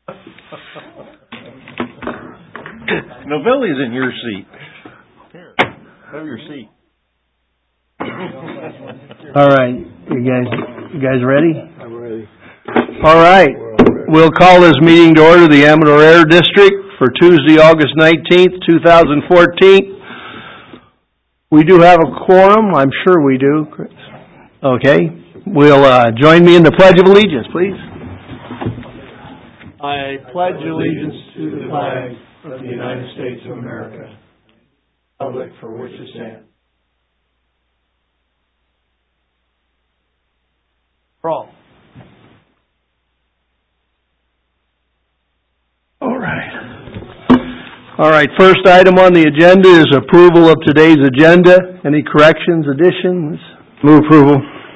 Novelli's in your seat. Here, have your seat. All right, you guys ready? I'm ready. All right, we'll call this meeting to order, the Amador Air District, for Tuesday, August 19th, 2014. We do have a quorum, I'm sure we do, Chris. Okay, we'll join me in the Pledge of Allegiance, please. I pledge allegiance to the flag of the United States of America, republic for which it stands. For all. All right, first item on the agenda is approval of today's agenda. Any corrections, additions? Move approval.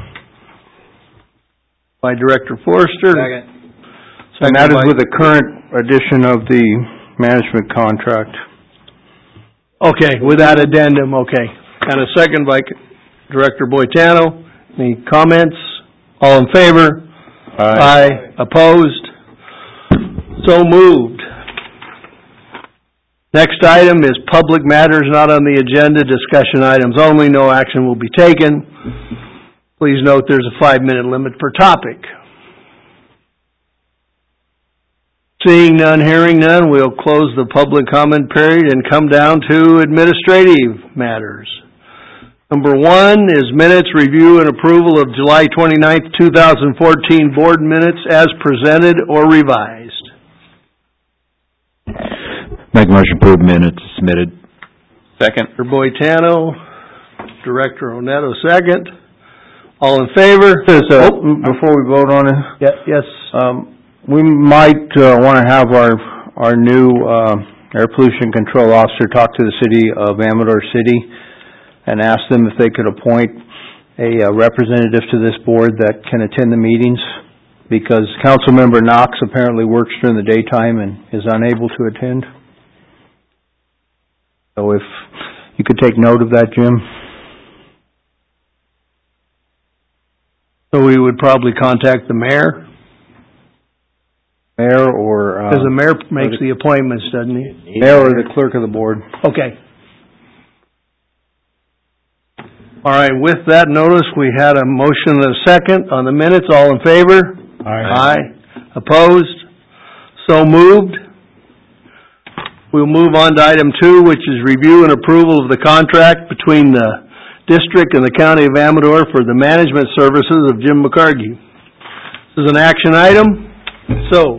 By Director Forrester. Second. And that is with the current addition of the management contract. Okay, with that addendum, okay. And a second by Director Boitano. Any comments? All in favor? Aye. Opposed? So moved. Next item is public matters not on the agenda, discussion items only. No action will be taken. Please note there's a 5-minute limit per topic. Seeing none, hearing none, we'll close the public comment period and come down to administrative matters. Number 1 is minutes review and approval of July 29th, 2014 board minutes as presented or revised. Make motion to approve minutes submitted. Second. Director Boitano, Director Onetto, second. All in favor? Before we vote on it, Yes. we might want to have our new air pollution control officer talk to the city of Amador City and ask them if they could appoint a representative to this board that can attend the meetings, because Councilmember Knox apparently works during the daytime and is unable to attend. So if you could take note of that, Jim. So we would probably contact the mayor? Mayor or... Because the mayor makes the appointments, doesn't he? Mayor or the clerk of the board. Okay. All right, with that notice, we had a motion and a second on the minutes. All in favor? Aye. Opposed? So moved. We'll move on to item 2, which is review and approval of the contract between the district and the county of Amador for the management services of Jim McCargy. This is an action item. So,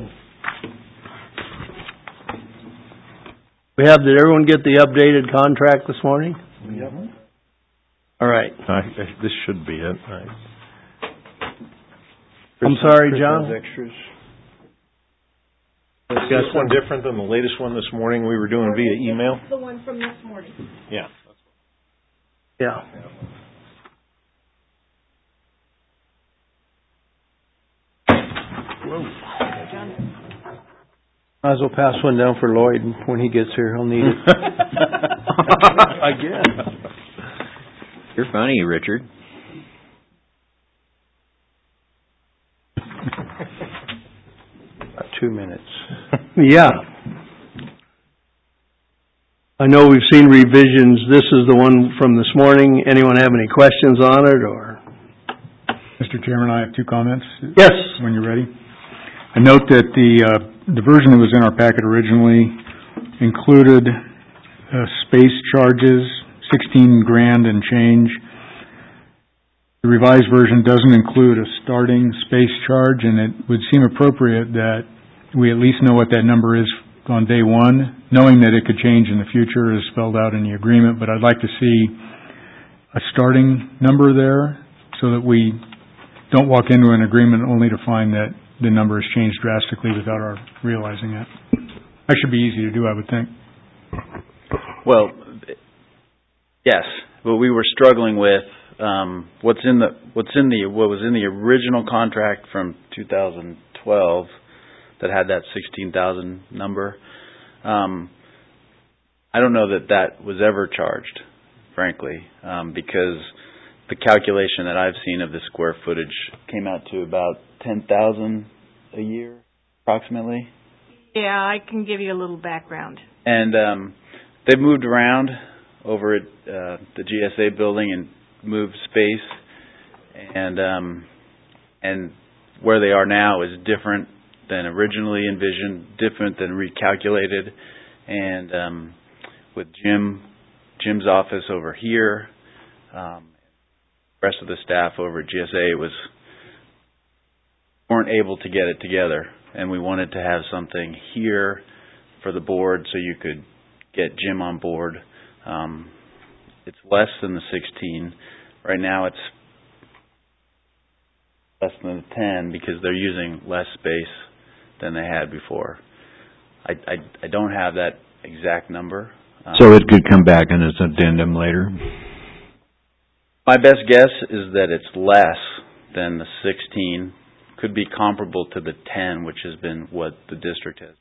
did everyone get the updated contract this morning? Yep. All right. This should be it. Right. I'm sorry, John? Extras. Is this one different than the latest one this morning we were doing via email? The one from this morning. Yeah. Yeah. Might as well pass one down for Lloyd when he gets here. He'll need it. Again. You're funny, Richard. About 2 minutes. Yeah. I know we've seen revisions. This is the one from this morning. Anyone have any questions on it, or? Mr. Chairman, I have 2 comments. Yes. When you're ready. I note that the version that was in our packet originally included space charges, $16,000 and change. The revised version doesn't include a starting space charge, and it would seem appropriate that we at least know what that number is on day 1, knowing that it could change in the future as spelled out in the agreement, but I'd like to see a starting number there so that we don't walk into an agreement only to find that the number has changed drastically without our realizing it. That should be easy to do, I would think. Well, yes, but we were struggling with what was in the original contract from 2012 that had that 16,000 number. I don't know that was ever charged, frankly, because the calculation that I've seen of the square footage came out to about 10,000 a year, approximately. Yeah, I can give you a little background. And they've moved around over at the GSA building and moved space, and where they are now is different than originally envisioned, different than recalculated, and with Jim's office over here, the rest of the staff over at GSA weren't able to get it together, and we wanted to have something here for the board so you could get Jim on board. It's less than the 16. Right now it's less than the 10 because they're using less space than they had before. I don't have that exact number. So it could come back in as an addendum later? My best guess is that it's less than the 16. Could be comparable to the 10, which has been what the district has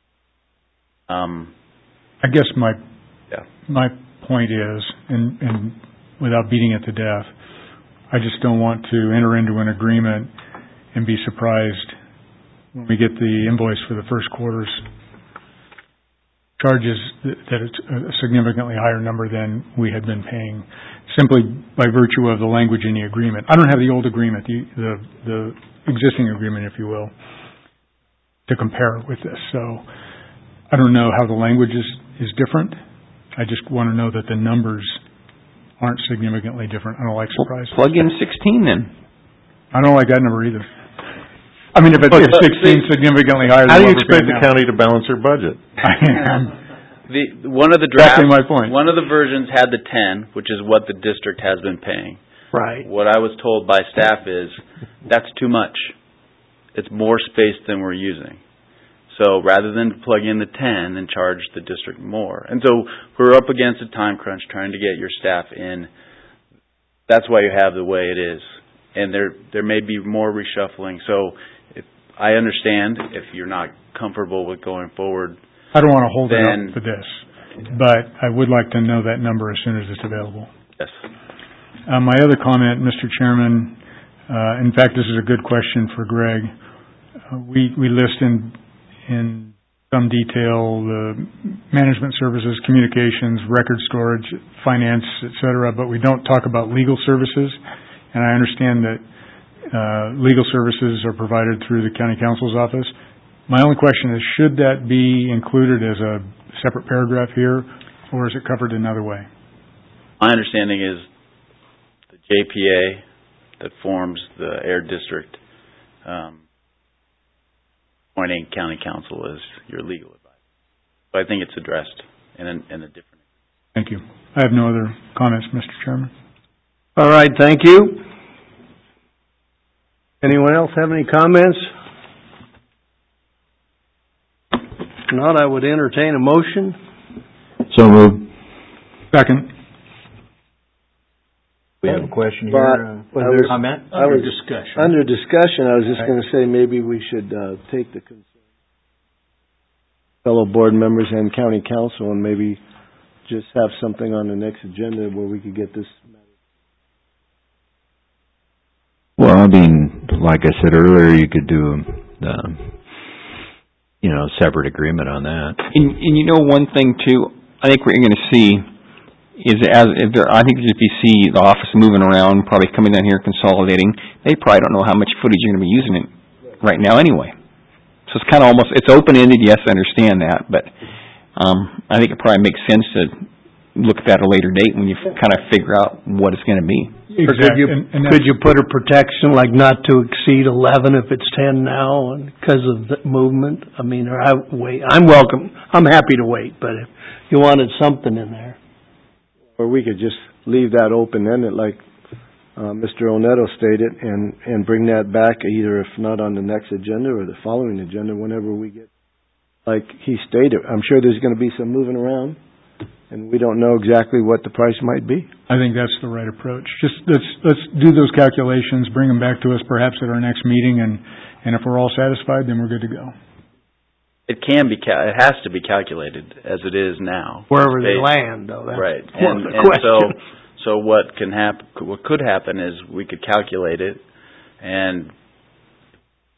been. I guess my point is, and without beating it to death, I just don't want to enter into an agreement and be surprised when we get the invoice for the first quarter's charges that it's a significantly higher number than we had been paying, simply by virtue of the language in the agreement. I don't have the old agreement, the existing agreement, if you will, to compare with this. So I don't know how the language is different. I just want to know that the numbers aren't significantly different. I don't like surprises. Plug in 16 then. I don't like that number either. I mean, if 16 significantly higher than how do you what we're expect paying the now? county to balance their budget? One of the drafts, Exactly my point. one of the versions had the 10, which is what the district has been paying. Right. What I was told by staff is, that's too much. It's more space than we're using. So rather than plug in the 10 and charge the district more. And so we're up against a time crunch trying to get your staff in. That's why you have the way it is. And there may be more reshuffling. So I understand if you're not comfortable with going forward. I don't want to hold it up for this, but I would like to know that number as soon as it's available. Yes. My other comment, Mr. Chairman, in fact, this is a good question for Greg. We list in some detail the management services, communications, record storage, finance, et cetera, but we don't talk about legal services. And I understand that legal services are provided through the county counsel's office. My only question is, should that be included as a separate paragraph here, or is it covered another way? My understanding is the JPA that forms the Air District appointing county counsel as your legal advisor. So I think it's addressed in a different. Thank you. I have no other comments, Mr. Chairman. All right, thank you. Anyone else have any comments? If not, I would entertain a motion. So moved. Second. We have a question here. Comment? Under discussion, I was just going to say maybe we should take the fellow board members and county council and maybe just have something on the next agenda where we could get this. Well, I mean, like I said earlier, you could do, separate agreement on that. And you know one thing too, I think what you're going to see is I think the GPC, the office moving around, probably coming down here consolidating, they probably don't know how much footage you're going to be using it right now anyway. So it's kind of it's open-ended, yes, I understand that, but I think it probably makes sense to look at that at a later date when you kind of figure out what it's going to be. Exactly. Could you put a protection like not to exceed 11 if it's 10 now and because of the movement? I mean, or I'm welcome. I'm happy to wait, but if you wanted something in there. Or we could just leave that open-ended like Mr. Oneto stated and bring that back either if not on the next agenda or the following agenda whenever we get, like he stated. I'm sure there's going to be some moving around and we don't know exactly what the price might be. I think that's the right approach. Just let's do those calculations, bring them back to us perhaps at our next meeting, and if we're all satisfied, then we're good to go. It can be, it has to be calculated as it is now. Wherever they land, though. That's right. One of the and questions. so what could happen is we could calculate it, and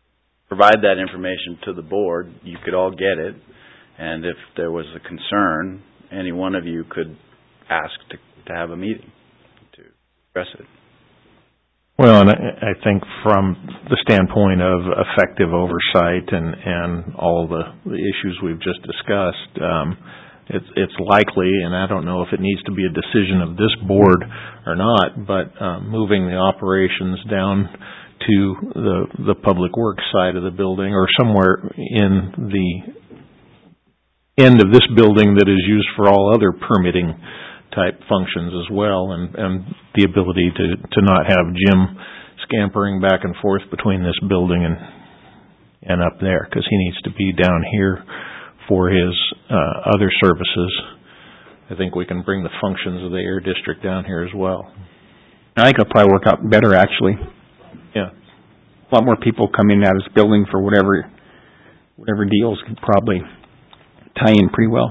provide that information to the board. You could all get it, and if there was a concern, any one of you could ask to have a meeting to address it. Well, and I think from the standpoint of effective oversight and all the issues we've just discussed, it's likely, and I don't know if it needs to be a decision of this board or not, but moving the operations down to the public works side of the building or somewhere in the end of this building that is used for all other permitting type functions as well, and the ability to not have Jim scampering back and forth between this building and up there, because he needs to be down here for his other services. I think we can bring the functions of the air district down here as well. I think it'll probably work out better, actually. Yeah. A lot more people coming out of this building for whatever deals could probably tie in pretty well.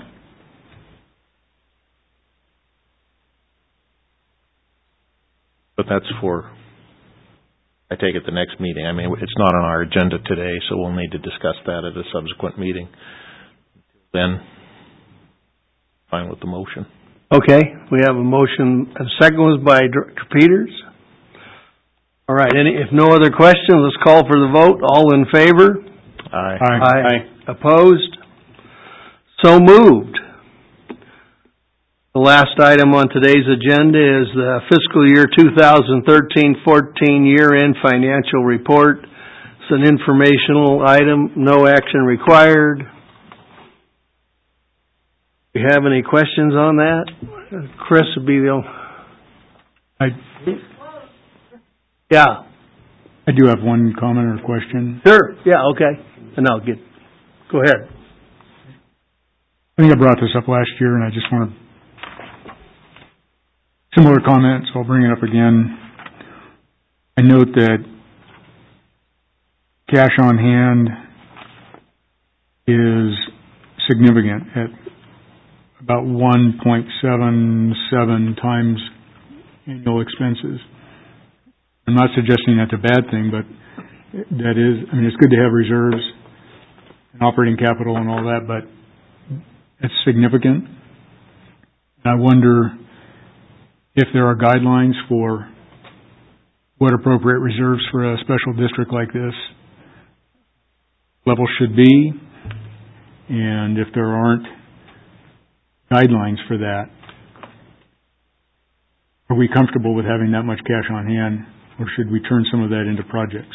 But that's for, I take it, the next meeting. I mean, it's not on our agenda today, so we'll need to discuss that at a subsequent meeting. Then, fine with the motion. Okay, we have a motion, and the second was by Director Peters. All right, if no other questions, let's call for the vote. All in favor? Aye. Aye. Opposed? So moved. The last item on today's agenda is the fiscal year 2013-14 year-end financial report. It's an informational item, no action required. Do you have any questions on that? Chris would be the only... Yeah. I do have one comment or question. Sure, yeah, okay. And go ahead. I think I brought this up last year, and I just want to similar comments, so I'll bring it up again. I note that cash on hand is significant at about 1.77 times annual expenses. I'm not suggesting that's a bad thing, but that is, I mean, it's good to have reserves and operating capital and all that, but it's significant. And I wonder if there are guidelines for what appropriate reserves for a special district like this level should be, and if there aren't guidelines for that, are we comfortable with having that much cash on hand, or should we turn some of that into projects?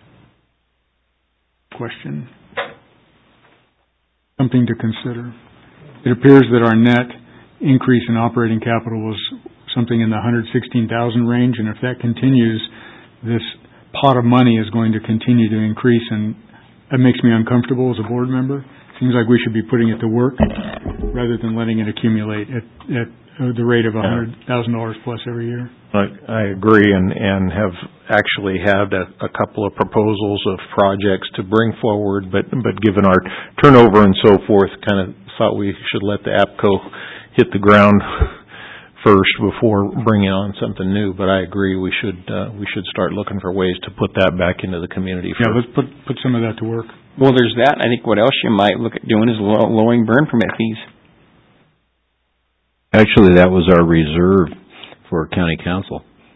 Question. Something to consider. It appears that our net increase in operating capital was something in the 116,000 range, and if that continues, this pot of money is going to continue to increase, and that makes me uncomfortable as a board member. Seems like we should be putting it to work rather than letting it accumulate at the rate of $100,000 plus every year. I agree, and have actually had a couple of proposals of projects to bring forward, but given our turnover and so forth, kind of thought we should let the APCO hit the ground first before bringing on something new. But I agree, we should start looking for ways to put that back into the community first. Yeah, let's put some of that to work. Well, there's that. I think what else you might look at doing is lowering burn permit fees. Actually, that was our reserve for county council.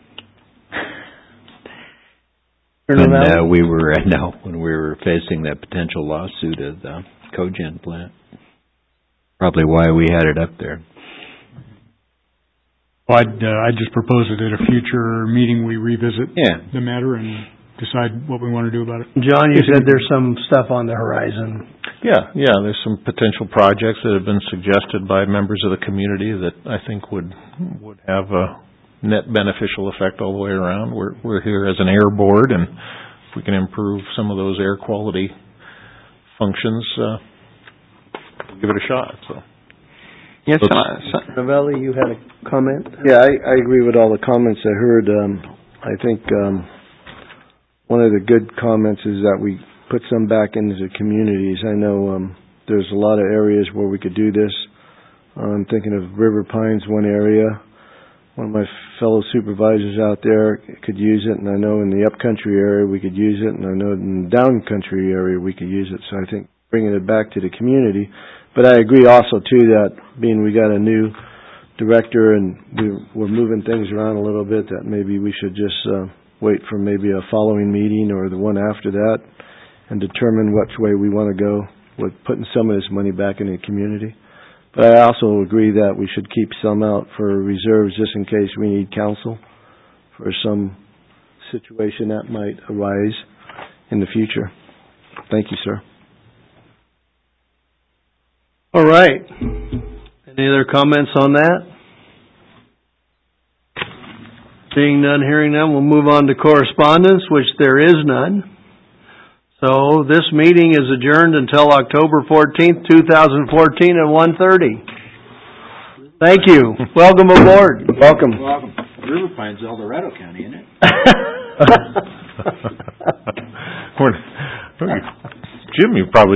When we were facing that potential lawsuit of the cogen plant. Probably why we had it up there. Well, I'd just propose that at a future meeting we revisit the matter and decide what we want to do about it. John, you said there's some stuff on the horizon. Yeah, there's some potential projects that have been suggested by members of the community that I think would have a net beneficial effect all the way around. We're here as an air board, and if we can improve some of those air quality functions, give it a shot. So. Yes, Novelli, you had a comment? Yeah, I agree with all the comments I heard. I think one of the good comments is that we put some back into the communities. I know there's a lot of areas where we could do this. I'm thinking of River Pines, one area. one of my fellow supervisors out there could use it, and I know in the upcountry area we could use it, and I know in the downcountry area we could use it. So I think bringing it back to the community. But I agree also too that being we got a new director and we're moving things around a little bit, that maybe we should just wait for maybe a following meeting or the one after that and determine which way we want to go with putting some of this money back in the community. But I also agree that we should keep some out for reserves just in case we need counsel for some situation that might arise in the future. Thank you, sir. All right. Any other comments on that? Seeing none, hearing none, we'll move on to correspondence, which there is none. So this meeting is adjourned until October 14th, 2014 at 1:30. Thank you. Welcome aboard. Welcome. Riverpine's El Dorado County, isn't it? Jim, you probably